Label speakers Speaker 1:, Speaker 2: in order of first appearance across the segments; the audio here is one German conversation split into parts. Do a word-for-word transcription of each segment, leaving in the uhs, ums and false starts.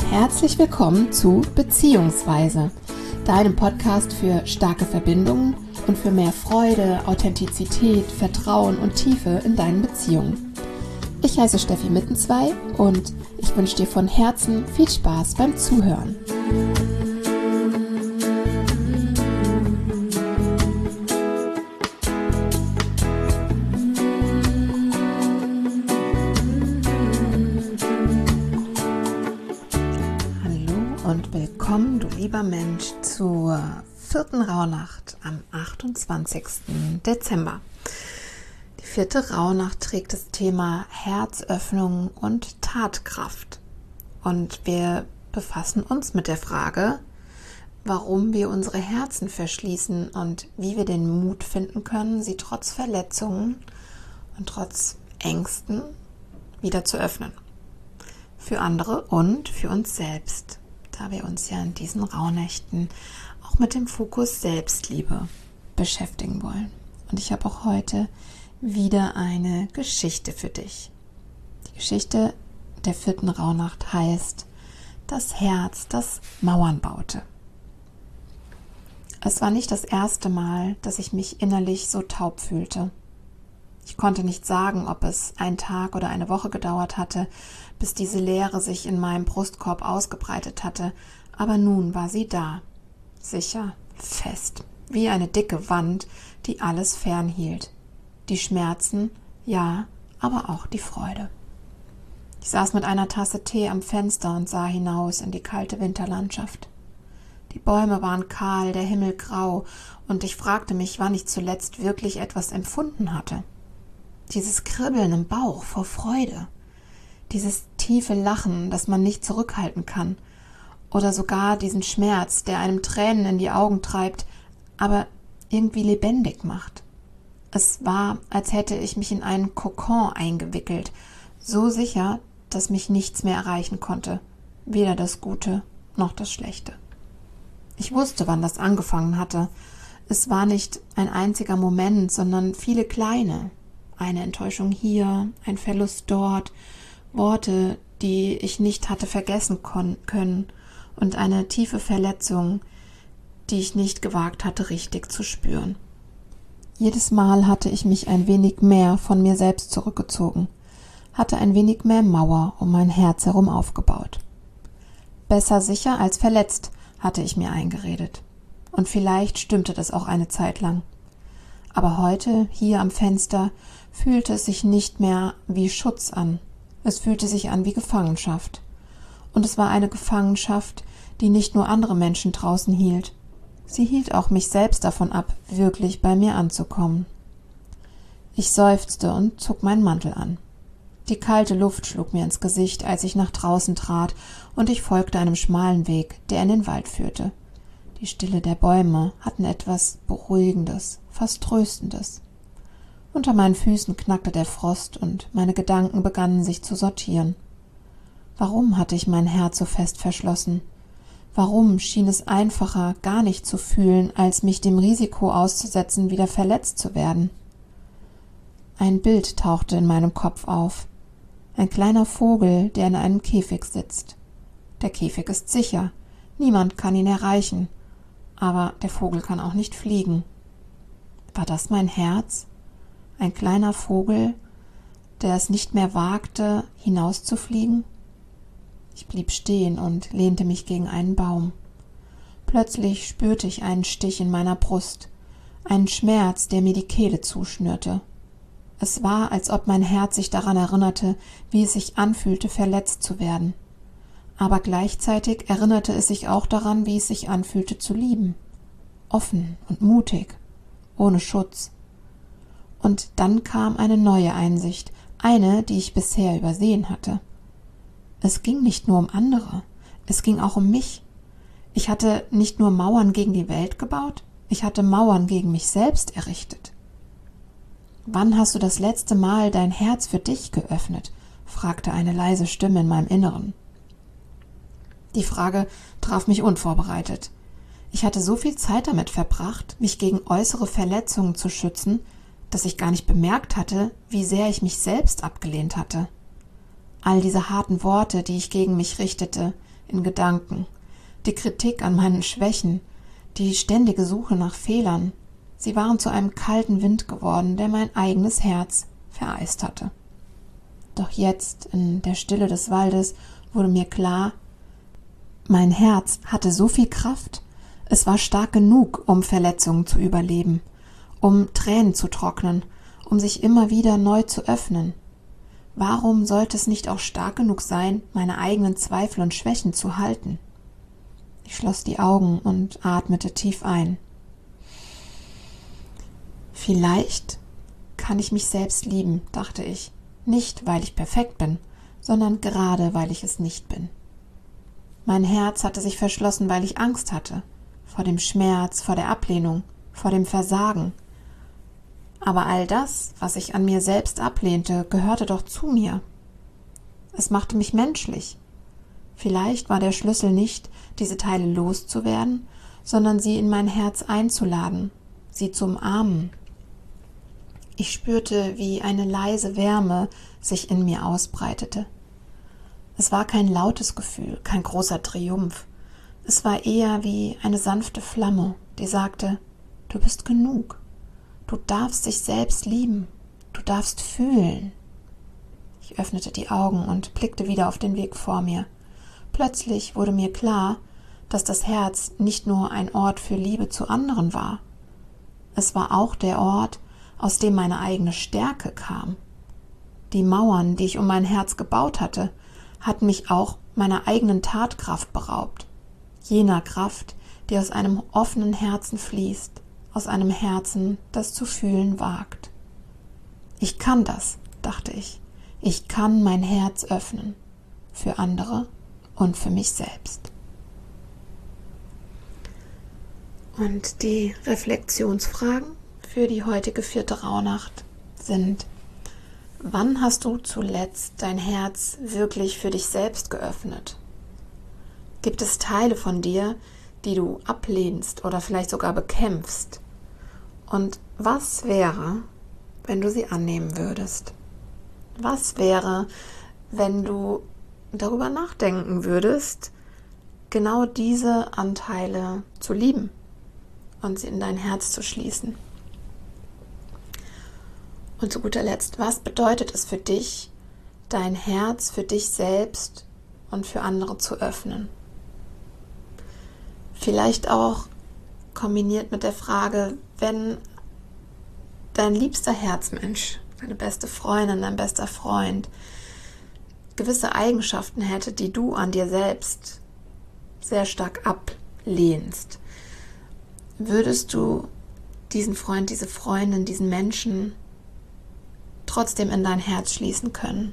Speaker 1: Herzlich willkommen zu Beziehungsweise, deinem Podcast für starke Verbindungen und für mehr Freude, Authentizität, Vertrauen und Tiefe in deinen Beziehungen. Ich heiße Steffi Mittenzwei und ich wünsche dir von Herzen viel Spaß beim Zuhören. Und willkommen, du lieber Mensch, zur vierten Rauhnacht am achtundzwanzigsten Dezember. Die vierte Rauhnacht trägt das Thema Herzöffnung und Tatkraft. Und wir befassen uns mit der Frage, warum wir unsere Herzen verschließen und wie wir den Mut finden können, sie trotz Verletzungen und trotz Ängsten wieder zu öffnen. Für andere und für uns selbst. Da wir uns ja in diesen Rauhnächten auch mit dem Fokus Selbstliebe beschäftigen wollen. Und ich habe auch heute wieder eine Geschichte für dich. Die Geschichte der vierten Rauhnacht heißt Das Herz, das Mauern baute. Es war nicht das erste Mal, dass ich mich innerlich so taub fühlte. Ich konnte nicht sagen, ob es ein Tag oder eine Woche gedauert hatte, bis diese Leere sich in meinem Brustkorb ausgebreitet hatte, aber nun war sie da, sicher, fest, wie eine dicke Wand, die alles fernhielt. Die Schmerzen, ja, aber auch die Freude. Ich saß mit einer Tasse Tee am Fenster und sah hinaus in die kalte Winterlandschaft. Die Bäume waren kahl, der Himmel grau, und ich fragte mich, wann ich zuletzt wirklich etwas empfunden hatte. Dieses Kribbeln im Bauch vor Freude, dieses tiefe Lachen, das man nicht zurückhalten kann, oder sogar diesen Schmerz, der einem Tränen in die Augen treibt, aber irgendwie lebendig macht. Es war, als hätte ich mich in einen Kokon eingewickelt, so sicher, dass mich nichts mehr erreichen konnte, weder das Gute noch das Schlechte. Ich wusste, wann das angefangen hatte. Es war nicht ein einziger Moment, sondern viele kleine. Eine Enttäuschung hier, ein Verlust dort, Worte, die ich nicht hatte vergessen kon- können und eine tiefe Verletzung, die ich nicht gewagt hatte, richtig zu spüren. Jedes Mal hatte ich mich ein wenig mehr von mir selbst zurückgezogen, hatte ein wenig mehr Mauer um mein Herz herum aufgebaut. Besser sicher als verletzt, hatte ich mir eingeredet. Und vielleicht stimmte das auch eine Zeit lang. Aber heute, hier am Fenster, fühlte es sich nicht mehr wie Schutz an. Es fühlte sich an wie Gefangenschaft. Und es war eine Gefangenschaft, die nicht nur andere Menschen draußen hielt. Sie hielt auch mich selbst davon ab, wirklich bei mir anzukommen. Ich seufzte und zog meinen Mantel an. Die kalte Luft schlug mir ins Gesicht, als ich nach draußen trat, und ich folgte einem schmalen Weg, der in den Wald führte. Die Stille der Bäume hatten etwas Beruhigendes, fast Tröstendes. Unter meinen Füßen knackte der Frost und meine Gedanken begannen sich zu sortieren. Warum hatte ich mein Herz so fest verschlossen? Warum schien es einfacher, gar nicht zu fühlen, als mich dem Risiko auszusetzen, wieder verletzt zu werden? Ein Bild tauchte in meinem Kopf auf. Ein kleiner Vogel, der in einem Käfig sitzt. Der Käfig ist sicher, niemand kann ihn erreichen. Aber der Vogel kann auch nicht fliegen. War das mein Herz? Ein kleiner Vogel, der es nicht mehr wagte, hinauszufliegen? Ich blieb stehen und lehnte mich gegen einen Baum. Plötzlich spürte ich einen Stich in meiner Brust, einen Schmerz, der mir die Kehle zuschnürte. Es war, als ob mein Herz sich daran erinnerte, wie es sich anfühlte, verletzt zu werden. Aber gleichzeitig erinnerte es sich auch daran, wie es sich anfühlte zu lieben. Offen und mutig, ohne Schutz. Und dann kam eine neue Einsicht, eine, die ich bisher übersehen hatte. Es ging nicht nur um andere, es ging auch um mich. Ich hatte nicht nur Mauern gegen die Welt gebaut, ich hatte Mauern gegen mich selbst errichtet. »Wann hast du das letzte Mal dein Herz für dich geöffnet?« fragte eine leise Stimme in meinem Inneren. Die Frage traf mich unvorbereitet. Ich hatte so viel Zeit damit verbracht, mich gegen äußere Verletzungen zu schützen, dass ich gar nicht bemerkt hatte, wie sehr ich mich selbst abgelehnt hatte. All diese harten Worte, die ich gegen mich richtete, in Gedanken, die Kritik an meinen Schwächen, die ständige Suche nach Fehlern, sie waren zu einem kalten Wind geworden, der mein eigenes Herz vereist hatte. Doch jetzt, in der Stille des Waldes, wurde mir klar, mein Herz hatte so viel Kraft, es war stark genug, um Verletzungen zu überleben, um Tränen zu trocknen, um sich immer wieder neu zu öffnen. Warum sollte es nicht auch stark genug sein, meine eigenen Zweifel und Schwächen zu halten? Ich schloss die Augen und atmete tief ein. Vielleicht kann ich mich selbst lieben, dachte ich, nicht weil ich perfekt bin, sondern gerade weil ich es nicht bin. Mein Herz hatte sich verschlossen, weil ich Angst hatte, vor dem Schmerz, vor der Ablehnung, vor dem Versagen. Aber all das, was ich an mir selbst ablehnte, gehörte doch zu mir. Es machte mich menschlich. Vielleicht war der Schlüssel nicht, diese Teile loszuwerden, sondern sie in mein Herz einzuladen, sie zu umarmen. Ich spürte, wie eine leise Wärme sich in mir ausbreitete. Es war kein lautes Gefühl, kein großer Triumph. Es war eher wie eine sanfte Flamme, die sagte, du bist genug. Du darfst dich selbst lieben. Du darfst fühlen. Ich öffnete die Augen und blickte wieder auf den Weg vor mir. Plötzlich wurde mir klar, dass das Herz nicht nur ein Ort für Liebe zu anderen war. Es war auch der Ort, aus dem meine eigene Stärke kam. Die Mauern, die ich um mein Herz gebaut hatte, hatten mich auch meiner eigenen Tatkraft beraubt. Jener Kraft, die aus einem offenen Herzen fließt, aus einem Herzen, das zu fühlen wagt. Ich kann das, dachte ich. Ich kann mein Herz öffnen. Für andere und für mich selbst. Und die Reflexionsfragen für die heutige vierte Rauhnacht sind: Wann hast du zuletzt dein Herz wirklich für dich selbst geöffnet? Gibt es Teile von dir, die du ablehnst oder vielleicht sogar bekämpfst? Und was wäre, wenn du sie annehmen würdest? Was wäre, wenn du darüber nachdenken würdest, genau diese Anteile zu lieben und sie in dein Herz zu schließen? Und zu guter Letzt, was bedeutet es für dich, dein Herz für dich selbst und für andere zu öffnen? Vielleicht auch kombiniert mit der Frage, wenn dein liebster Herzmensch, deine beste Freundin, dein bester Freund gewisse Eigenschaften hätte, die du an dir selbst sehr stark ablehnst, würdest du diesen Freund, diese Freundin, diesen Menschen trotzdem in dein Herz schließen können?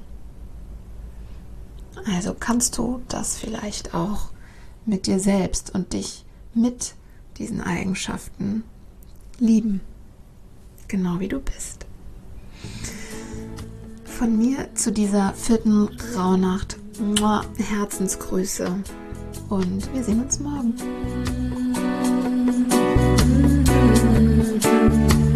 Speaker 1: Also kannst du das vielleicht auch mit dir selbst und dich mit diesen Eigenschaften lieben, genau wie du bist. Von mir zu dieser vierten Rauhnacht Herzensgrüße und wir sehen uns morgen.